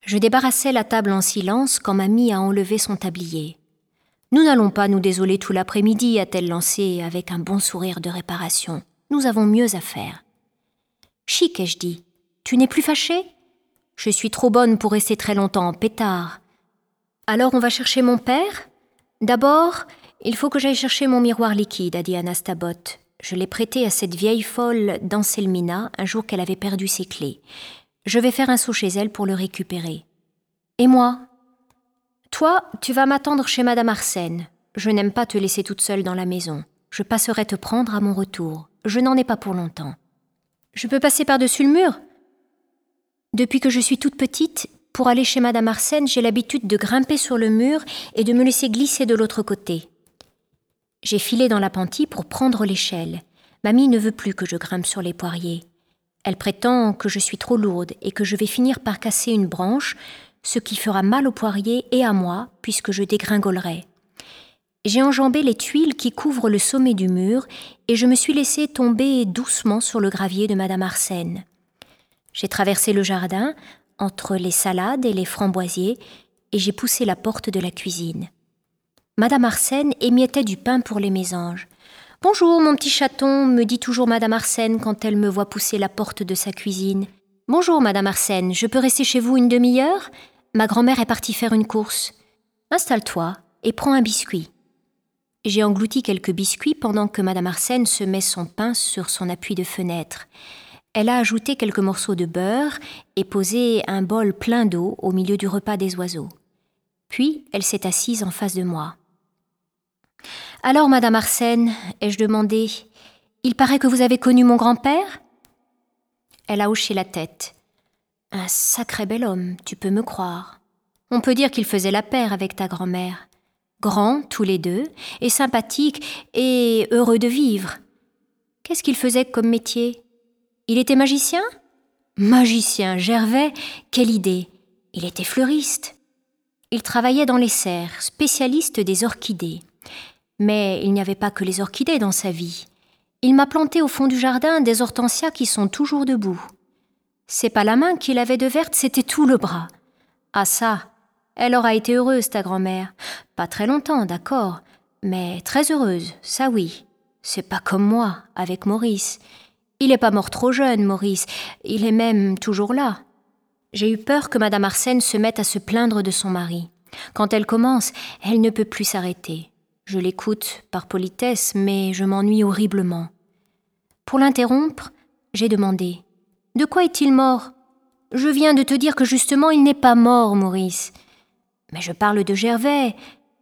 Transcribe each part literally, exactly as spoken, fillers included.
Je débarrassais la table en silence quand mamie a enlevé son tablier. « Nous n'allons pas nous désoler tout l'après-midi », a-t-elle lancé avec un bon sourire de réparation. « Nous avons mieux à faire. »« Chic, ai-je dit. Tu n'es plus fâchée ? Je suis trop bonne pour rester très longtemps en pétard. Alors on va chercher mon père ? D'abord, il faut que j'aille chercher mon miroir liquide, a dit Anastabot. Je l'ai prêté à cette vieille folle d'Anselmina un jour qu'elle avait perdu ses clés. Je vais faire un saut chez elle pour le récupérer. Et moi ? Toi, tu vas m'attendre chez Madame Arsène. Je n'aime pas te laisser toute seule dans la maison. Je passerai te prendre à mon retour. Je n'en ai pas pour longtemps. Je peux passer par-dessus le mur ? Depuis que je suis toute petite, pour aller chez Madame Arsène, j'ai l'habitude de grimper sur le mur et de me laisser glisser de l'autre côté. J'ai filé dans l'appentis pour prendre l'échelle. Mamie ne veut plus que je grimpe sur les poiriers. Elle prétend que je suis trop lourde et que je vais finir par casser une branche, ce qui fera mal aux poiriers et à moi, puisque je dégringolerai. J'ai enjambé les tuiles qui couvrent le sommet du mur et je me suis laissée tomber doucement sur le gravier de Madame Arsène. J'ai traversé le jardin, entre les salades et les framboisiers, et j'ai poussé la porte de la cuisine. Madame Arsène émiettait du pain pour les mésanges. « Bonjour, mon petit chaton », me dit toujours Madame Arsène quand elle me voit pousser la porte de sa cuisine. « Bonjour, Madame Arsène, je peux rester chez vous une demi-heure ? Ma grand-mère est partie faire une course. Installe-toi et prends un biscuit. » J'ai englouti quelques biscuits pendant que Madame Arsène semait son pain sur son appui de fenêtre. Elle a ajouté quelques morceaux de beurre et posé un bol plein d'eau au milieu du repas des oiseaux. Puis, elle s'est assise en face de moi. « Alors, Madame Arsène, ai-je demandé, il paraît que vous avez connu mon grand-père ?» Elle a hoché la tête. « Un sacré bel homme, tu peux me croire. On peut dire qu'il faisait la paire avec ta grand-mère. Grands, tous les deux, et sympathiques, et heureux de vivre. Qu'est-ce qu'il faisait comme métier ? Il était magicien ? Magicien, Gervais, quelle idée ! Il était fleuriste. Il travaillait dans les serres, spécialiste des orchidées. Mais il n'y avait pas que les orchidées dans sa vie. Il m'a planté au fond du jardin des hortensias qui sont toujours debout. C'est pas la main qu'il avait de verte, c'était tout le bras. Ah ça, elle aura été heureuse, ta grand-mère. Pas très longtemps, d'accord, mais très heureuse, ça oui. C'est pas comme moi, avec Maurice. Il est pas mort trop jeune, Maurice. Il est même toujours là. J'ai eu peur que Madame Arsène se mette à se plaindre de son mari. Quand elle commence, elle ne peut plus s'arrêter. Je l'écoute par politesse, mais je m'ennuie horriblement. Pour l'interrompre, j'ai demandé « De quoi est-il mort ? Je viens de te dire que justement il n'est pas mort, Maurice. Mais je parle de Gervais.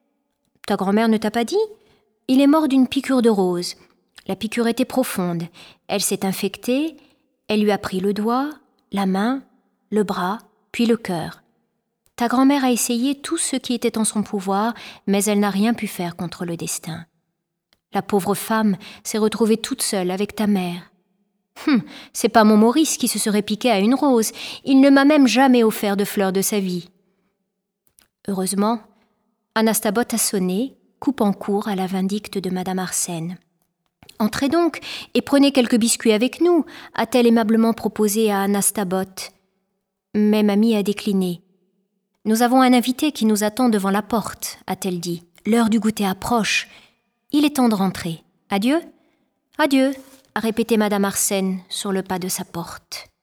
Ta grand-mère ne t'a pas dit ? Il est mort d'une piqûre de rose. La piqûre était profonde. Elle s'est infectée, elle lui a pris le doigt, la main, le bras, puis le cœur. Ta grand-mère a essayé tout ce qui était en son pouvoir, mais elle n'a rien pu faire contre le destin. La pauvre femme s'est retrouvée toute seule avec ta mère. Hum, c'est pas mon Maurice qui se serait piqué à une rose. Il ne m'a même jamais offert de fleurs de sa vie. » Heureusement, Anastabot a sonné, coupant court à la vindicte de Madame Arsène. « Entrez donc et prenez quelques biscuits avec nous » a-t-elle aimablement proposé à Anastabot. Mais mamie a décliné. « Nous avons un invité qui nous attend devant la porte » a-t-elle dit. « L'heure du goûter approche. Il est temps de rentrer. Adieu ?»« Adieu » a répété Madame Arsène sur le pas de sa porte.